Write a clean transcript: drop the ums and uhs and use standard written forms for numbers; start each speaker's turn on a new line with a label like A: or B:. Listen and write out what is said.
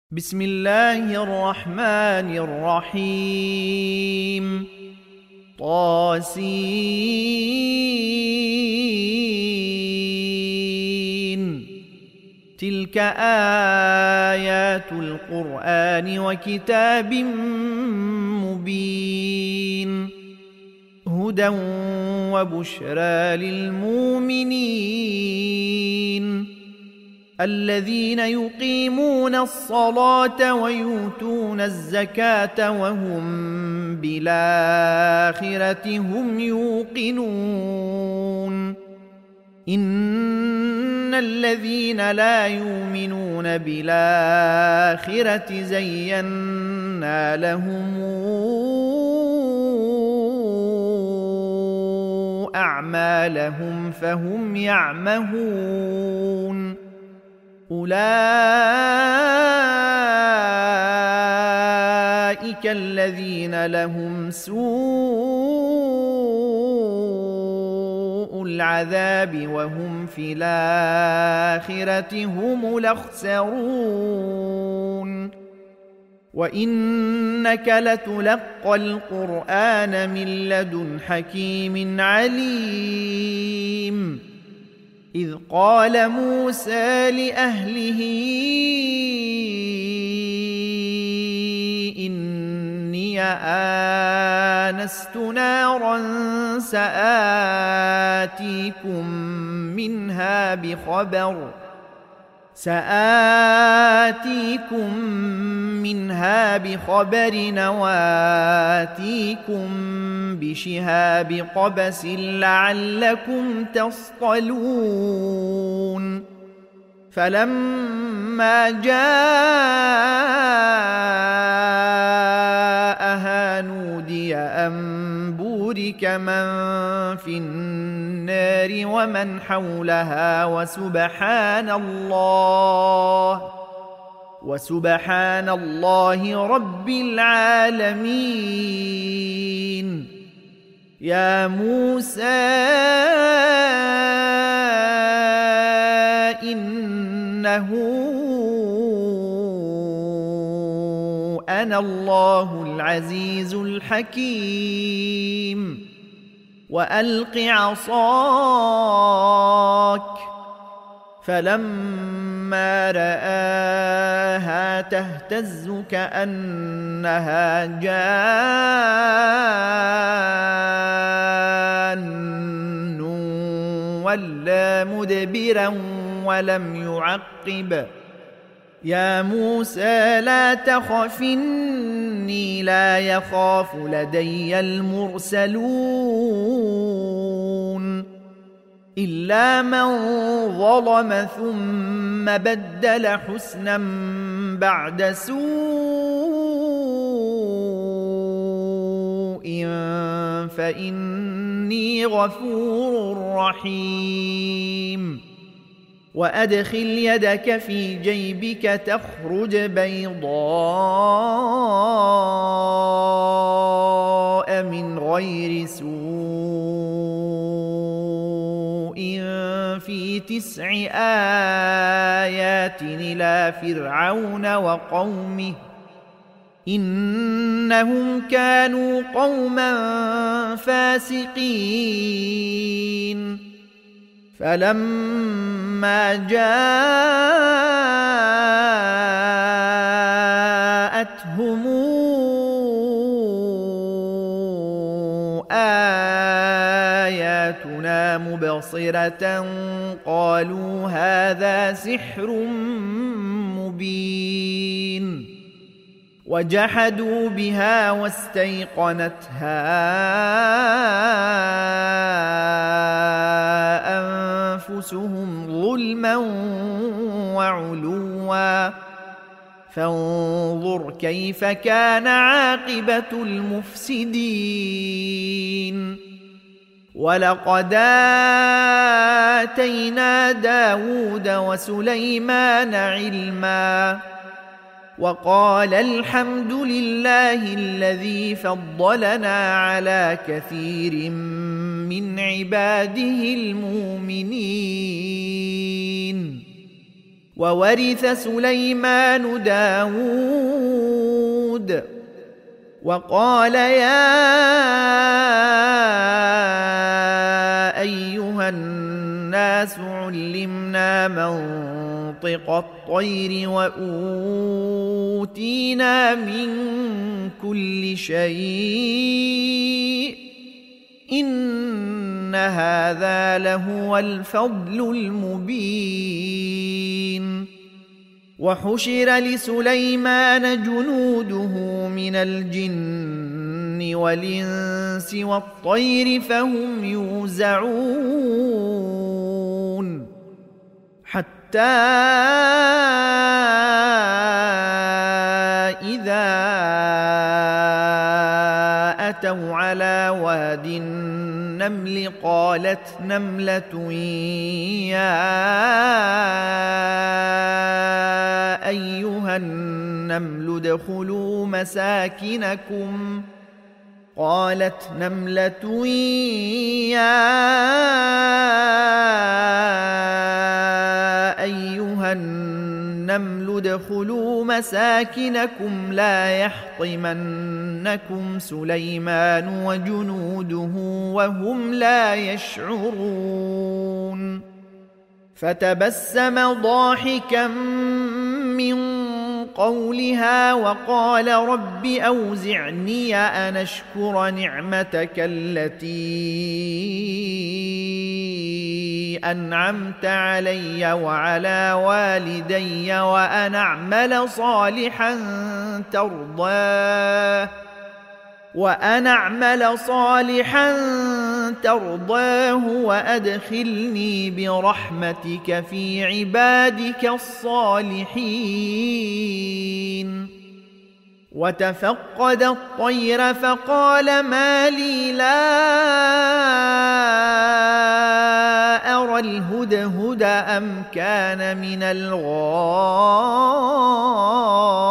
A: بسم الله الرحمن الرحيم طاسين تلك آيات القرآن وكتاب مبين هدى وبشرى للمؤمنين الذين يقيمون الصلاة ويؤتون الزكاة وهم بالآخرة هم يوقنون إن الذين لا يؤمنون بالآخرة زينا لهم أعمالهم فهم يعمهون أولئك الذين لهم سوء العذاب وهم في الآخرة هم الأخسرون وإنك لتلقى القرآن من لدن حكيم عليم إذ قال موسى لأهله إني آنست نارا سآتيكم منها بخبر وآتيكم بشهاب قبس لعلكم تصطلون فلما جاءها نودي أن بورك من في النار ومن حولها وسبحان الله رب العالمين يا موسى إنه أنا الله العزيز الحكيم وألق عصاك فلما رآها تهتز كأنها جان ولا مدبرا ولم يعقب يا موسى لا تخف إني لا يخاف لدي المرسلون إلا من ظلم ثم بدل حسنا بعد سوء فإني غفور رحيم وأدخل يدك في جيبك تخرج بيضاء من غير سوء في 9 آيات إلى فرعون وقومه إنهم كانوا قوما فاسقين فلما جاءتهم آياتنا مبصرة قالوا هذا سحر مبين وجحدوا بها واستيقنتها أنفسهم ظلما وعلوا فانظر كيف كان عاقبة المفسدين ولقد آتينا داود وسليمان علما وقال الحمد لله الذي فضلنا على كثير من عباده المؤمنين وورث سليمان داود وقال يا أيها الناس علمنا منطق الطير وأوتينا من كل شيء إن هذا لهو الفضل المبين وحشر لسليمان جنوده من الجن والإنس والطير فهم يوزعون حتى إذا أتوا على واد النمل قالت نملة يا أيها النمل ادخلوا مساكنكم قالت نملة يا أيها النمل ادخلوا مساكنكم لا يحطمنكم سليمان وجنوده وهم لا يشعرون فتبسم ضاحكا من قولها وقال رب أوزعني أن أشكر نعمتك التي أنعمت علي وعلى والدي وأن أعمل صالحا ترضاه وأدخلني برحمتك في عبادك الصالحين وتفقد الطير فقال ما لي لا أرى الهدهد أم كان من الغائبين